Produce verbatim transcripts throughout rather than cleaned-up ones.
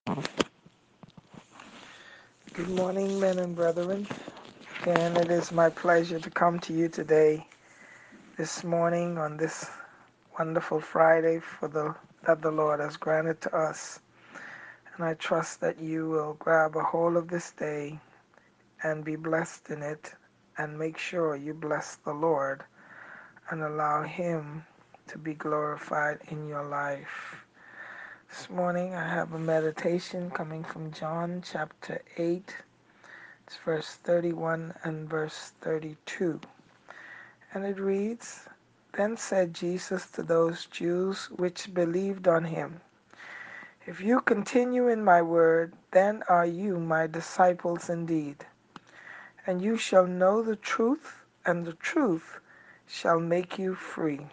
Good morning, men and brethren. Again, it is my pleasure to come to you today, this morning, on this wonderful Friday for the that the Lord has granted to us. And I trust that you will grab a hold of this day and be blessed in it, and make sure you bless the Lord and allow Him to be glorified in your life. This morning I have a meditation coming from John chapter eight. It's verse thirty-one and verse thirty-two. And it reads, Then said Jesus to those Jews which believed on him, If you continue in my word, then are you my disciples indeed. And you shall know the truth, and the truth shall make you free.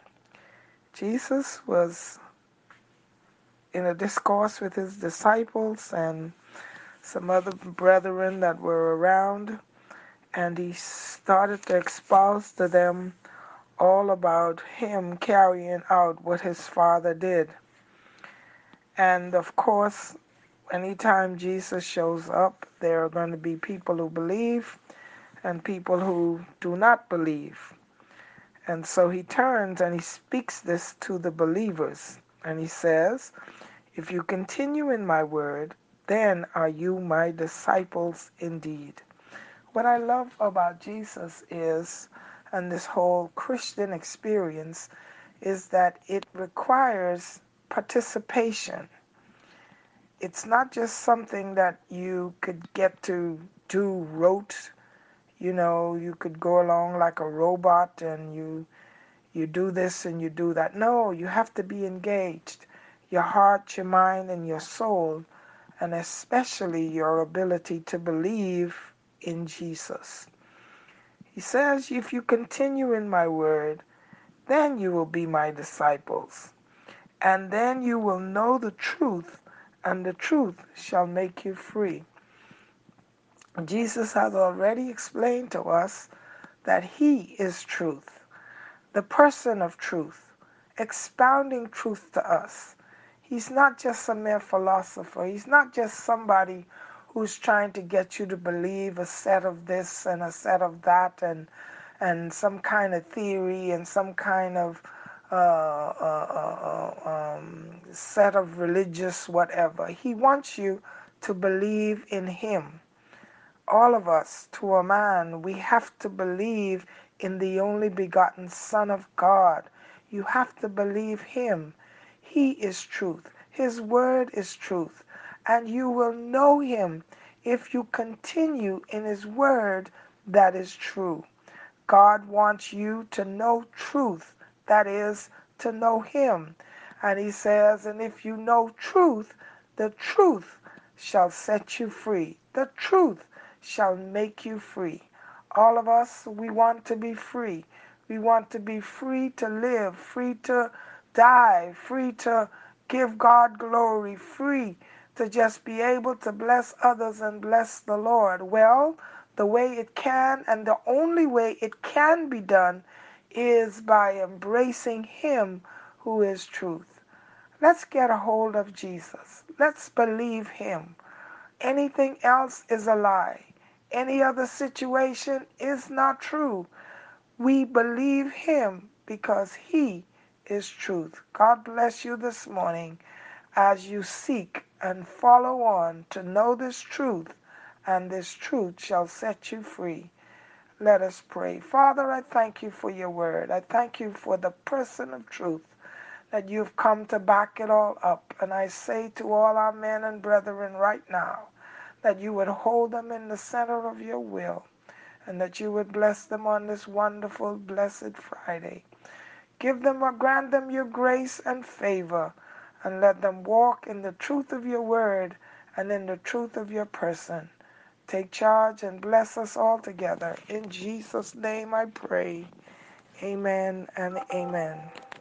Jesus was in a discourse with his disciples and some other brethren that were around, and he started to espouse to them all about him carrying out what his Father did. And of course, anytime Jesus shows up, there are going to be people who believe and people who do not believe. And so he turns and he speaks this to the believers. And he says, If you continue in my word, then are you my disciples indeed. What I love about Jesus is, and this whole Christian experience, is that it requires participation. It's not just something that you could get to do rote. You know, you could go along like a robot and you you do this and you do that. No, you have to be engaged. Your heart, your mind, and your soul, and especially your ability to believe in Jesus. He says, if you continue in my word, then you will be my disciples. And then you will know the truth, and the truth shall make you free. Jesus has already explained to us that he is truth, the person of truth, expounding truth to us. He's not just a mere philosopher. He's not just somebody who's trying to get you to believe a set of this and a set of that and and some kind of theory and some kind of uh, uh, uh, um, set of religious whatever. He wants you to believe in him. All of us, to a man, we have to believe in the only begotten Son of God. You have to believe him. He is truth. His word is truth. And you will know him if you continue in his word that is true. God wants you to know truth, that is, to know him. And he says, and if you know truth, the truth shall set you free. The truth shall make you free. All of us, we want to be free. We want to be free to live, free to die, free to give God glory, free to just be able to bless others and bless the Lord. Well, the way it can and the only way it can be done is by embracing him who is truth. Let's get a hold of Jesus. Let's believe him. Anything else is a lie. Any other situation is not true. We believe him because he is truth. God bless you this morning as you seek and follow on to know this truth, and this truth shall set you free. Let us pray. Father, I thank you for your word. I thank you for the person of truth, that you've come to back it all up. And I say to all our men and brethren right now, that you would hold them in the center of your will, and that you would bless them on this wonderful, blessed Friday. Give them or grant them your grace and favor, and let them walk in the truth of your word and in the truth of your person. Take charge and bless us all together. In Jesus' name I pray. Amen and amen.